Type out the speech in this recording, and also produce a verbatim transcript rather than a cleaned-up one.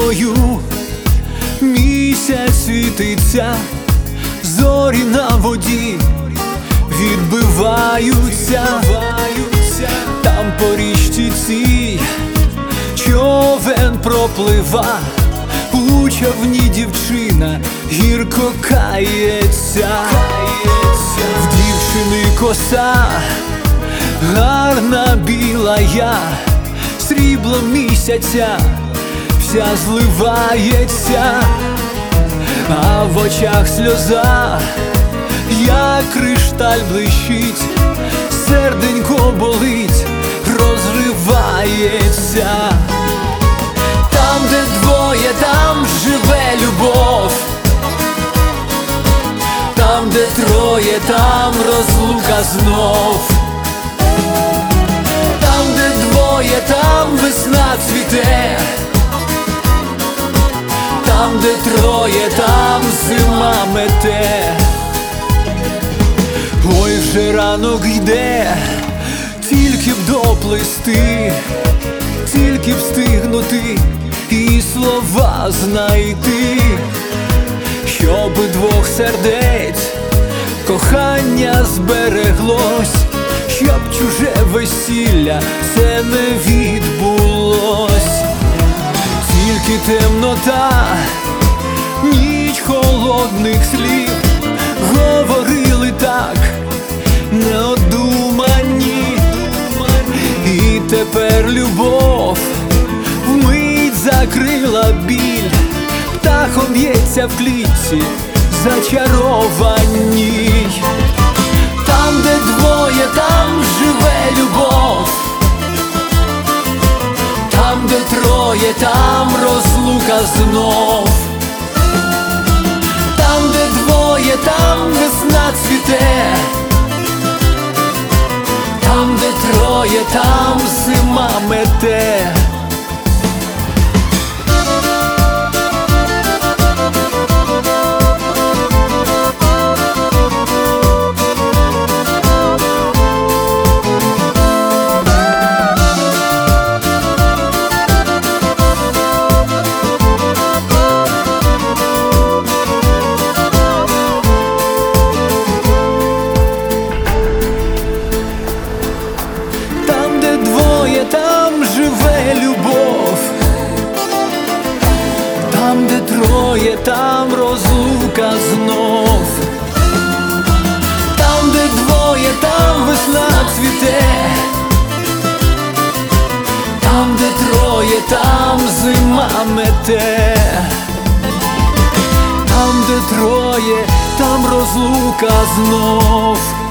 тобою. Місяць світиться, зорі на воді відбиваються. Там по річці цій човен проплива, у човні дівчина гірко кається. В дівчини коса гарна біла, я сріблом місяця вся зливається, а в очах сльоза, як кришталь блищить, серденько болить, розривається. Там, де двоє, там живе любов, там, де троє, там розлука знов. Там, де двоє, там весна цвіте, там, де троє, там зима мете. Ой, вже ранок йде, тільки б доплисти, тільки б встигнути і слова знайти, щоб двох сердець кохання збереглось, щоб чуже весілля це не відбулось. Тільки темнота, ніч холодних слів говорили так неодумані. І тепер любов вмить закрила біль, птахом б'ється в клітці зачарованій. Там, де двоє, там живе любов, там, де троє, там розлука знов. Там, де двоє, там весна цвіте, там, де троє, там зима мете. Там живе любов, там, де троє, там розлука знов. Там, де двоє, там весна цвіте, там, де троє, там зима мете. Там, де троє, там розлука знов.